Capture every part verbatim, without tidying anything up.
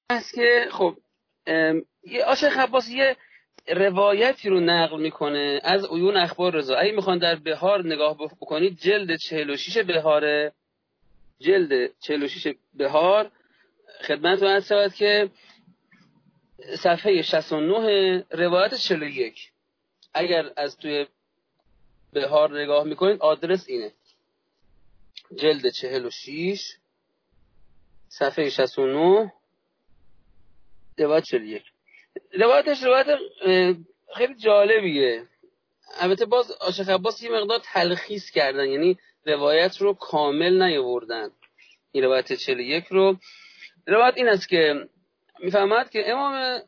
هست که خب یه آشیخ عباس یه روایتی رو نقل میکنه از عیون اخبار رضا. اگه میخوان در بهار نگاه بکنید، جلد چهل و شش بهار، جلد چهل و شش بهار خدمتتون عرض شود که صفحه شصت و نه روایت چهل و یک. اگر از توی بهار نگاه میکنید آدرس اینه، جلد چهل و شش صفحه شصت و نه روایت چهل و یک. روایتش روایت خیلی جالبیه. البته باز آشیخ عباس یه مقدار تلخیص کردن، یعنی روایت رو کامل نیاوردن. این روایت چهل و یک رو، روایت این است که میفهمد که امام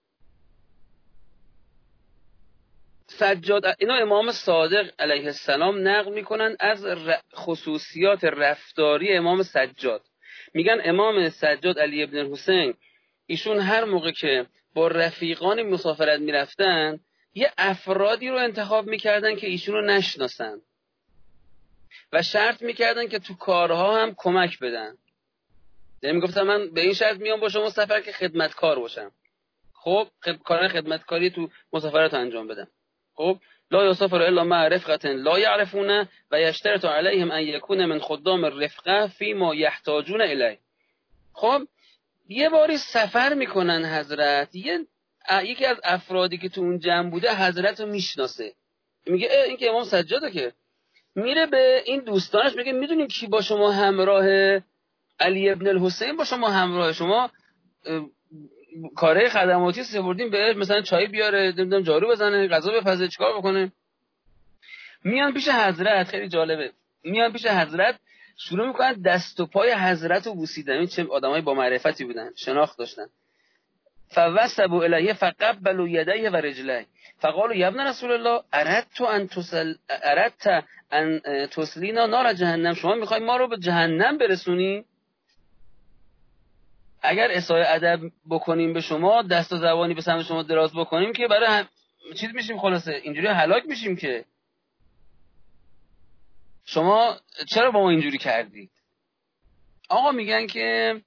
سجاد، اینا امام صادق علیه السلام نقل میکنن از خصوصیات رفتاری امام سجاد. میگن امام سجاد علی ابن الحسین ایشون هر موقع که با رفیقان مسافرت میرفتن یه افرادی رو انتخاب میکردن که ایشون رو نشناسن و شرط میکردن که تو کارها هم کمک بدن. یعنی میگفتن من به این شرط میام با شما سفر که خدمتکار باشم. خب کار خدمتکاری تو مسافرت انجام بدم. خب لا یسافر الا مع رفقه لا یعرفونه و یشترط علیهم ان یکون من خدام الرفقه فیما یحتاجون الیه. خب یه باری سفر میکنن حضرت، یه یکی از افرادی که تو اون جمع بوده حضرت رو میشناسه، میگه این که امام سجاده، که میره به این دوستانش میگه میدونین کی با شما همراه؟ علی ابن الحسین با شما همراه. شما کاره خدماتی سپردین بهش، مثلا چای بیاره، نمیدونم جارو بزنه، غذا بپزه، چیکار بکنه. میان پیش حضرت، خیلی جالبه، میان پیش حضرت شروع میکنن دست و پای حضرت رو بوسیدن. این چه آدمای با معرفتی بودن، شناخت داشتن. فوسبوا الیه فقبلوا یدیه و رجلیه فقالوا یا ابن رسول الله اردت ان تسل اردت ان تسلینا نار جهنم، شما میخوای ما رو به جهنم برسونی؟ اگر اسای ادب بکنیم به شما، دست و زبانی به سمت شما دراز بکنیم که برای هم... چیز میشیم، خلاصه اینجوری هلاک میشیم. که شما چرا با ما اینجوری کردید؟ آقا میگن که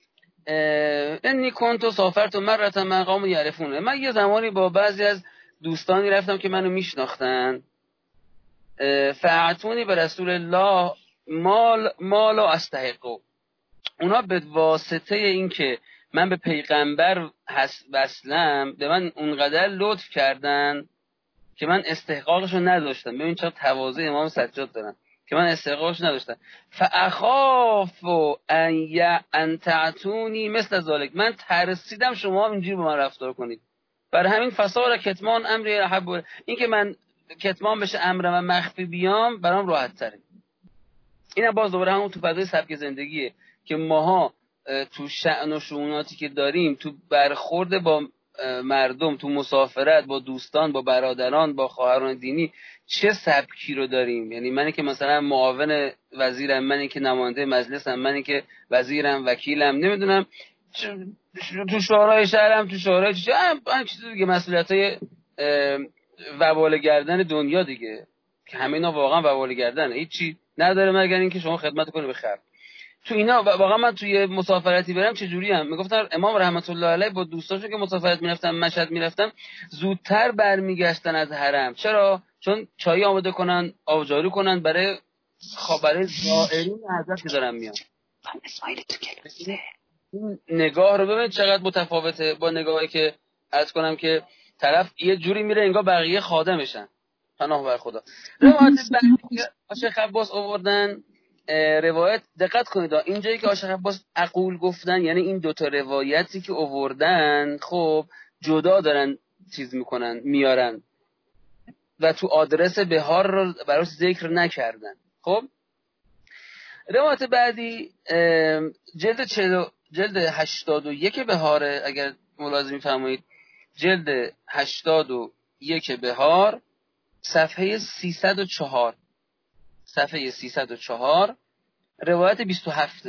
انی کنتو سافرت مرة من قوم یعرفونه، من یه زمانی با بعضی از دوستانی رفتم که منو میشناختن، فاعتونی به رسول الله مال مالو استحقو، اونا به واسطه این که من به پیغمبر وصلم به من اونقدر لطف کردن که من استحقاقشو نداشتم. ببین چقدر تواضع امام سجاد دارن که من استحقاقش نداشتم. فاخاف ان ان تعتونی مثل ذلک، من ترسیدم شما اینجوری با من رفتار کنید. برای همین فصار کتمان امری احب، این که من کتمان بشه امر من مخفی بیام برام راحت تره. اینا باز دوباره همون تو فضای سبک زندگیه که ماها تو شأن و شؤوناتی که داریم، تو برخورد با مردم، تو مسافرت با دوستان، با برادران، با خواهران دینی چه سبکی رو داریم. یعنی منی که مثلا معاون وزیرم، منی که نماینده مجلسم، منی که وزیرم، وکیلم، نمیدونم تو شورای شهرم، تو شورای چه هم چیز دیگه، مسئولیت‌های وبال گردن دنیا دیگه، که همه اینا واقعا وبال گردنه، هیچی نداره مگر اینکه شما خدمت کنی به خلق. تو اینا واقعا من توی مسافرتی برم چه جوری ام؟ میگفتن امام رحمت الله علیه با دوستاشون که مسافرت میرفتن، مشهد میرفتن، زودتر برمیگشتن از حرم. چرا؟ چون چای آماده کنن، آبجارو کنن برای برای زائرین حضرت که دارن میان. اسماعیل تو کلاسه این نگاه رو ببین چقدر متفاوته با نگاهی که عرض کنم که طرف یه جوری میره انگار بقیه خادمشن. پناه بر خدا. روایت بعدی آشیخ عباس آوردن، روایت دقت کنید اینجایی که آشیخ عباس عقول گفتن، یعنی این دوتا روایتی که آوردن خب جدا دارن چیز میکنن میارن و تو آدرس بهار رو براش ذکر نکردن. خب روایت بعدی جلد چهل جلد هشتاد و یک بهاره، اگر ملاحظه میفرمایید جلد هشتاد و یک بهار صفحه سیصد و چهار، صفحه سیصد و چهار روایت بیست و هفت،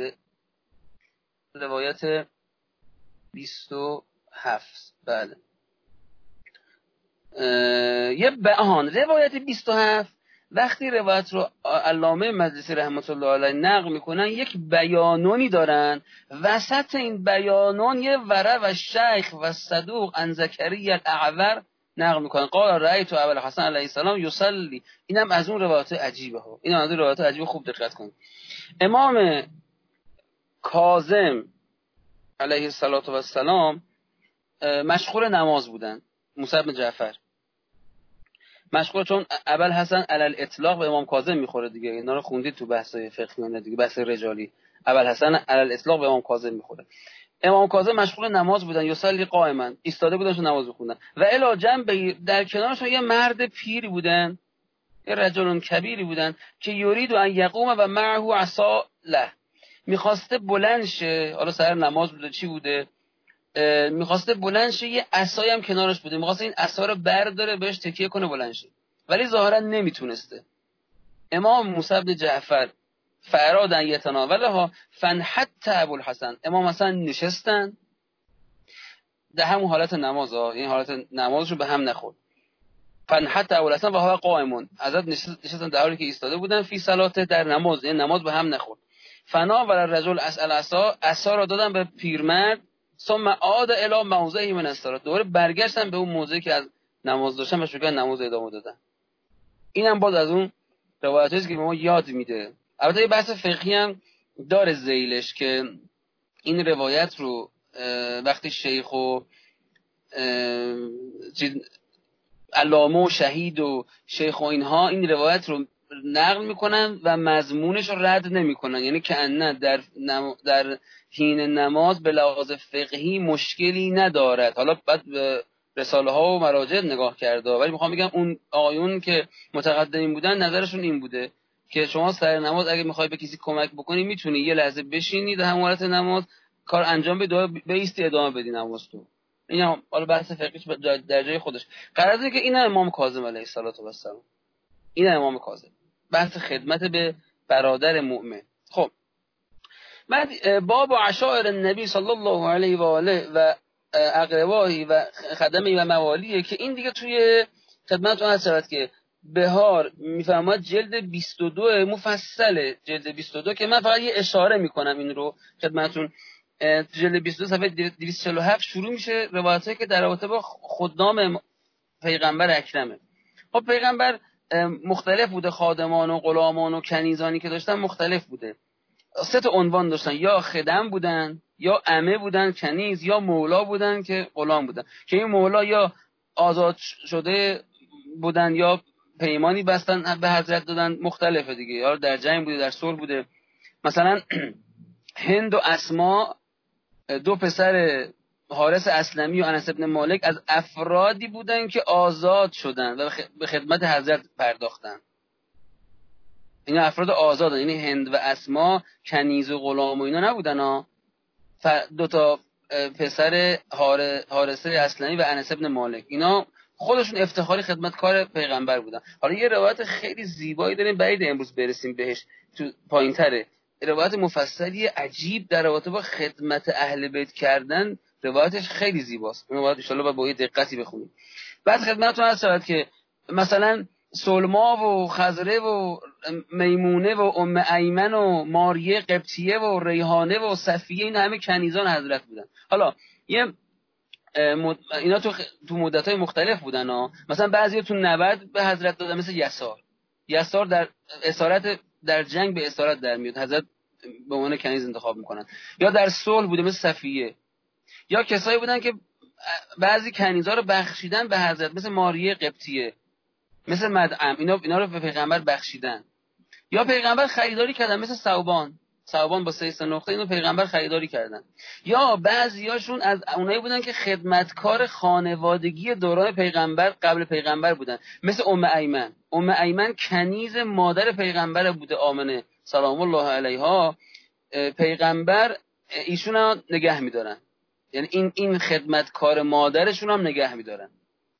روایت بیست و هفت. بله یه بهان روایت بیست و هفت وقتی روایت رو علامه مجلسی رحمت الله علیه نقل میکنن یک بیانونی دارن، وسط این بیانون یه وره و شیخ و صدوق عن زکریا الاعور نقل میکنن قال رأیت ابوالحسن علیه السلام یصلی. اینم از اون روایت عجیبه ها، اینم از اون روایت عجیبه، خوب دقت کن. امام کاظم علیه السلام مشغول نماز بودن، موسی بن جعفر مشغول، چون ابوالحسن علی الاطلاق به امام کاظم میخوره دیگه، اینا رو خوندید تو بحث‌های فقهی دیگه، بحث رجالی. ابوالحسن علی الاطلاق به امام کاظم میخوره. امام کاظم مشغول نماز بودن، یصلی قائما، ایستاده بودن تو نماز میخوندن، و الی جنب در کنارشون یه مرد پیری بودن، یه رجل کبیری بودن که یرید ان یقوم و معه عصا له، میخواسته بلند شه، حالا سر نماز بوده چی بوده، میخواسته بلند شه، یه عصایی هم کنارش بوده، میخواسته این عصا رو برداره بهش تکیه کنه بلند شه، ولی ظاهرا نمیتونسته. امام موسی بن جعفر فراد ان یتناولها فانحت ابوالحسن، امام حسن نشستن در همون حالت نماز ها، این حالت نمازشو به هم نخورد. فانحت ابوالحسن و هو قائمون، حضرت نشستن در حالی که ایستاده بودن، فی صلاته، در نماز، این نماز به هم نخورد. فنا ول الرجل اسال عصا، عصا را دادن به پیرمرد، ثم عاد الی موضعه من الصلاه، دوباره برگشتن به اون موضعی که از نماز داشتن و شروع کردن نماز ادامه دادن. اینم باز از اون روایتی که به ما یاد میده. البته یه بحث فقهی هم داره ذیلش که این روایت رو وقتی شیخ و علامه و شهید و شیخ و اینها این روایت رو نقل میکنن و مضمونش رو رد نمیکنن، یعنی که نه در نم... در حین نماز به لحاظ فقهی مشکلی ندارد. حالا بعد به رساله ها و مراجع نگاه کرده، ولی میخوام بگم اون آقایون که متقدمین بودن نظرشون این بوده که شما سر نماز اگه میخوای به کسی کمک بکنی میتونی یه لحظه بشینی در همون حالت نماز کار انجام بدی، بیستی ادامه بدی نماز تو. اینا حالا بحث فقهیش در جای خودش. قراره اینه که اینا امام کاظم علیه السلام، اینا امام کاظم، بحث خدمت به برادر مؤمن. خب بعد باب عشائر النبی صلی الله علیه و آله و اقربایی و خدمی و موالیه که این دیگه توی خدمتتون هست که بهار میفرماد جلد بیست و دو مفصله، جلد بیست و دو که من فقط یه اشاره میکنم این رو خدمتتون. جلد بیست و دو صفحه دویست و چهل و هفت شروع میشه روایتی که در رابطه با خدام پیغمبر اکرمه. خب پیغمبر مختلف بوده، خادمان و غلامان و کنیزانی که داشتن مختلف بوده. سه تا عنوان داشتن، یا خدم بودن، یا عمه بودن کنیز، یا مولا بودن که غلام بودن، که این مولا یا آزاد شده بودن یا پیمانی بستن به حضرت دادن، مختلفه دیگه، یا در جنگ بوده در صلح بوده. مثلا هند و اسما دو پسر حارث اسلمی و انس ابن مالک از افرادی بودن که آزاد شدن و به خدمت حضرت پرداختن. اینا افراد آزادن، یعنی هند و اسما کنیز و غلام و اینا نبودن ها. دو تا پسر حارثه اسلمی و انس ابن مالک، اینا خودشون افتخاری خدمتکار پیغمبر بودن. حالا یه روایت خیلی زیبایی داریم، بعید امروز برسیم بهش، تو پایین‌تره، روایت مفصلی عجیب در رابطه با خدمت اهل بیت کردن، روایتش خیلی زیباست. اون باید ان شاء الله با یه دقتی بخونیم. بعد خدمتتون هست شاید که مثلا سلما و خضره و میمونه و ام ایمن و ماریه قبطیه و ریحانه و صفیه، این همه کنیزان حضرت بودن. حالا یه مد... اینا تو تو مدت‌های مختلف بودن ها. مثلا بعضیا تو نبرد به حضرت دادن، مثل یسار. یسار در اسارت در جنگ به اسارت در میاد، حضرت به عنوان کنیز انتخاب میکنن. یا در صلح بوده مثل صفیه. یا کسایی بودن که بعضی کنیزا رو بخشیدن به حضرت، مثل ماریه قبطیه، مثل مدعم، اینا اینا رو به پیغمبر بخشیدن. یا پیغمبر خریداری کردن، مثل ثوبان ثوبان با سه نقطه، اینو پیغمبر خریداری کردن. یا بعضیاشون از اونایی بودن که خدمتکار خانوادگی دوران پیغمبر قبل پیغمبر بودن، مثل ام ایمن. ام ایمن کنیز مادر پیغمبر بوده، آمنه سلام الله علیها. پیغمبر ایشون هم نگه می‌دارن، یعنی این این خدمتکار مادرشون هم نگه می‌دارن.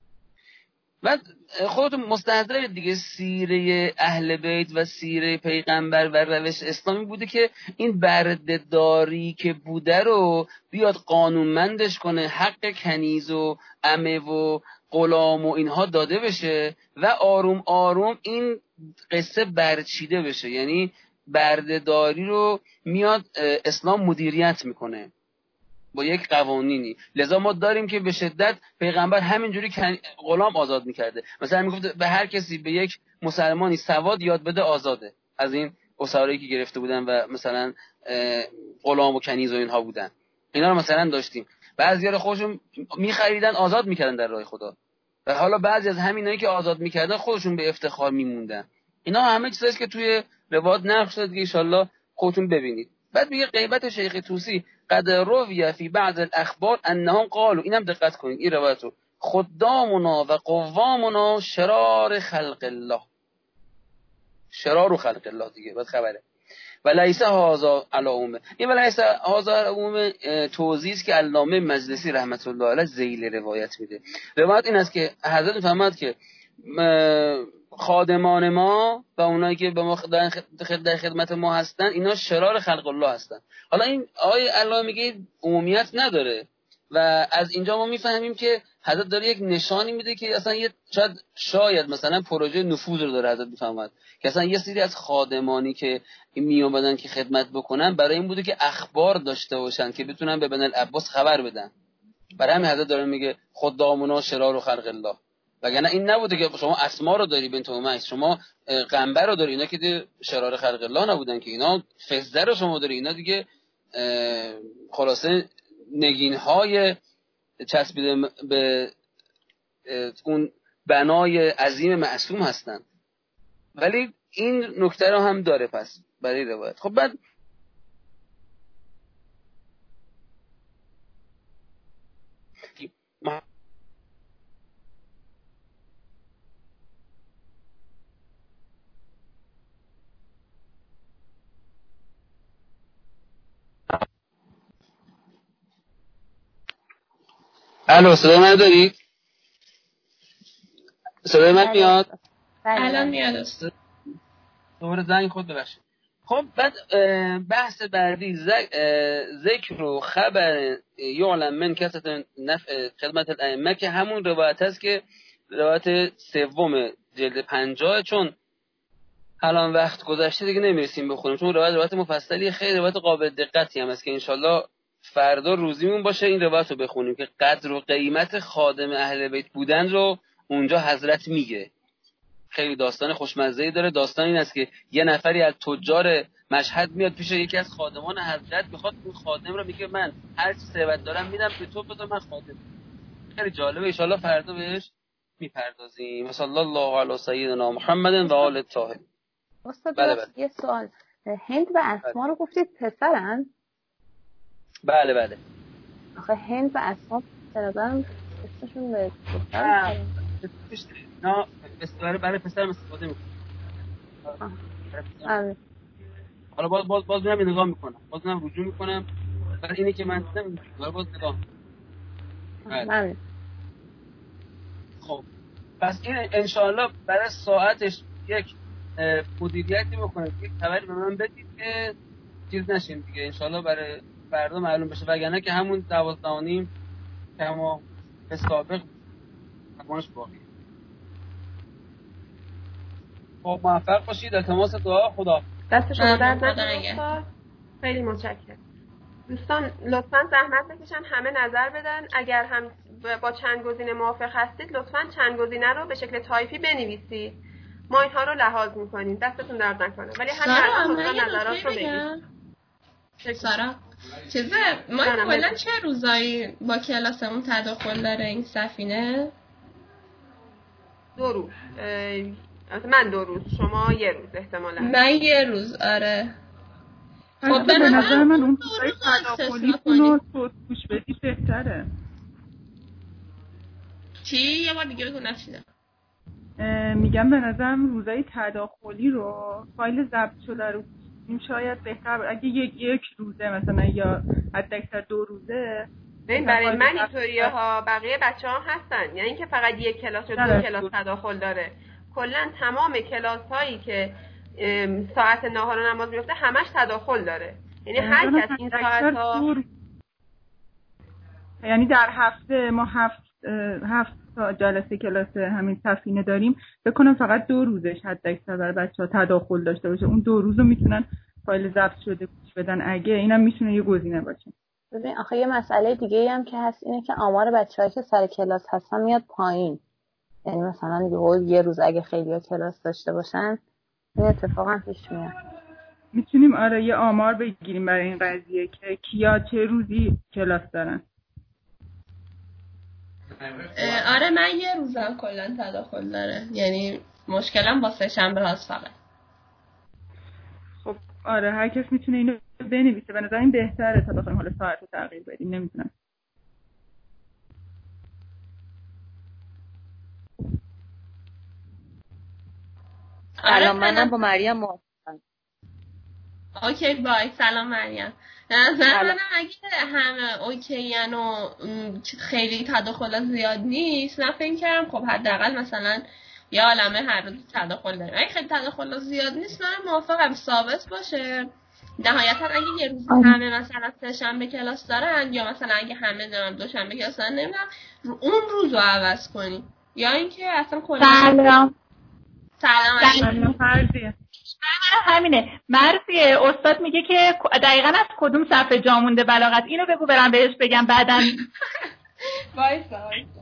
بعد خودتون مستحضرید دیگه، سیره اهل بیت و سیره پیغمبر و روش اسلامی بوده که این بردهداری که بوده رو بیاد قانونمندش کنه، حق کنیز و عمه و غلام و اینها داده بشه و آروم آروم این قصه برچیده بشه، یعنی بردهداری رو میاد اسلام مدیریت میکنه با یک قوانینی. لذا ما داریم که به شدت پیغمبر همینجوری غلام آزاد میکرده، مثلا میگفت به هر کسی، به یک مسلمانی سواد یاد بده آزاده، از این اسرایی که گرفته بودن و مثلا غلام و کنیز و اینها بودن، اینا رو مثلا داشتیم. بعضیا رو خودشون میخریدن آزاد میکردن در راه خدا، و حالا بعضی از همینایی که آزاد میکردن خودشون به افتخار میموندن. اینا همه چیزایی که توی روایات نقش داده که ان شاءالله خودتون ببینید. بعد میگه غیبت شیخ طوسی قد روی فی بعض الاخبار انهم قالوا، اینم دقت کنید این روایتو، خدامنا و قوامنا شرار خلق الله، شرار خلق الله دیگه بعد خبره، و لیس هذا علی عمومه. این و لیس هذا علی عمومه توضیحی است که علامه مجلسی رحمت الله علیه ذیل روایت میده. روایت این است که حضرت میفرماد که خادمان ما و اونایی که به ما در خدمت ما هستن اینا شرار خلق الله هستن. حالا این آیه الله میگه عمومیت نداره و از اینجا ما میفهمیم که حضرت داره یک نشانی میده که اصلا یه شاید شاید مثلا پروژه نفوذ رو داره حضرت میفهمد که اصلا یه سری از خادمانی که می اومدن که خدمت بکنن برای این بوده که اخبار داشته باشن که بتونن به بن العباس خبر بدن. برای همین حضرت داره میگه خدامنا شرار خلق الله، وگرنه این نبوده که شما اسما رو داری بنت اومیس، شما قنبر رو داری، اینا که شرار خلق الله نبودن که، اینا فزده رو شما داری، اینا دیگه خلاصه نگین‌های چسبیده به اون بنای عظیم معصوم هستن. ولی این نکته رو هم داره پس برای روایت. خب بعد الو صدای من دارید؟ صدای من میاد؟ الان میاد است. دوباره زنگ خود ببخشید. خب بعد بحث بعدی ذکر و خبر یعلم من کثرت نفع خدمت الائمه که همون روایت هست که روایت سوم جلد پنجاه، چون الان وقت گذشته دیگه نمیرسیم بخونیم، چون روایت روایت مفصلی خیلی روایت قابل دقتی هم است که انشالله فردا روزیمون باشه این روایت رو بخونیم که قدر و قیمت خادم اهل بیت بودن رو اونجا حضرت میگه. خیلی داستان خوشمزه‌ای داره. داستان این است که یه نفری از تجار مشهد میاد پیش یکی از خادمان حضرت، میخواد اون خادم رو میگه من هر چی ثروت دارم میدم به تو، بذار من خادم. خیلی جالبه، ان شاءالله فردا بهش میپردازیم. صلی الله علی سیدنا محمد و آل الطاهرین. استاد بله بله. یه سوال، هند و اسما رو گفتید پسرن؟ بله بله. آخه هند و اسما به نظرم اسمشون به دختر نه استفاده برای پسر استفاده میکنه. آره. حالا باز باز باز میرم نگاه میکنم، باز میرم رجوع میکنم برای اینه که من نمیدونم، باز نگاه. بله. خب پس این ان شاء الله برای ساعتش یک مدیریتی بکنید، یک خبری به من بدید که چیز نشیم دیگه، ان شاء الله برای فردا معلوم بشه، وگرنه که همون دوازده و نیم که ما به سابق همونش باقی. خب موفق باشید. التماس دعا. خدا دست شما درد نکنه. خیلی متشکرم. دوستان لطفاً زحمت بکشن همه نظر بدن. اگر هم با چند گزینه موافق هستید لطفاً چند گزینه رو به شکل تایپی بنویسید. ما اینها رو لحاظ می‌کنیم. دستتون درد نکنه. ولی همین الان لطفاً نظرات رو بگید. سارا چیزه ما کلا چه روزایی با کلاسمون تداخل داره این سفینه؟ دو روز. من دو روز، شما یه روز احتمالاً. من یه روز آره. خب به نظر من اون روزای تداخلیتون رو تو گوش بدی بهتره. چی؟ یه بار دیگه بگو نشیدم. میگم به نظرم روزای تداخلی رو فایل ضبط شده رو این شاید بهتر اگه یک یک روزه مثلا یا حداکثر دو روزه. ببین برای من اینطوریه ها، بقیه بچه‌ها هستن، یعنی اینکه فقط یک کلاس یا دو کلاس تداخل داره. کلا تمام کلاس هایی که ساعت نهار و نماز میفته همش تداخل داره، یعنی هر کس این ساعت ها یعنی در هفته ما هفت هفت تا جلسه کلاس همین سفینه داریم، بکنم فقط دو روزش حد اکثر برای بچه‌ها تداخل داشته باشه، اون دو روزو میتونن فایل ضبط شده گوش بدن، اگه اینم میتونه یه گزینه باشه. ببین آخه یه مسئله دیگه هم که هست اینه که آمار بچه‌هایی که سر کلاس هستن میاد پایین. یعنی مثلا یه روز اگه خیلی‌ها کلاس داشته باشن این اتفاق هم پیش میاد. میتونیم آره یه آمار بگیریم برای این قضیه که کیا چه روزی کلاس دارن. آره من یه روزم کلا تداخل داره، یعنی مشکلم با سه شنبه هاست فقط. خب آره هر کس میتونه اینو بنویسه، به نظر این بهتره تا بخوایم حالا ساعت رو تغییر بدیم. نمیدونم الان منم با مریم موافقم. اوکی بای. سلام مریم. نظر منم اگه همه اوکی و خیلی تداخل زیاد نیست، من فکر کردم خب حداقل مثلا یه عالمه هر روز تداخل داریم. اگه خیلی تداخل زیاد نیست منم موافقم ثابت باشه. نهایتا اگه یه روز همه مثلا سه شنبه کلاس دارن یا مثلا اگه همه دارن دو شنبه کلاس دارن، نمیدونم اون روز رو عوض کنیم یا اینکه اصلا کلا سلام سلام سلام فرضیه. همینه مرضیه. استاد میگه که دقیقاً از کدوم صفحه جا مونده بلاغت، اینو بگو برام بهش بگم بعداً. وایسا وایسا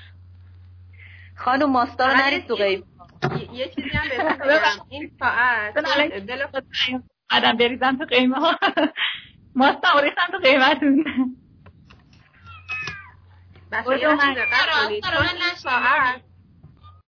خانم ماستا رو نرید تو غیب. یه چیزی هم بهتون بگم، این ساعت دل خود بعدم بریزم تو قیمه ها. ماستا ریختم تو قیمتون. بچه‌ها یه دقت کنید. این ساعت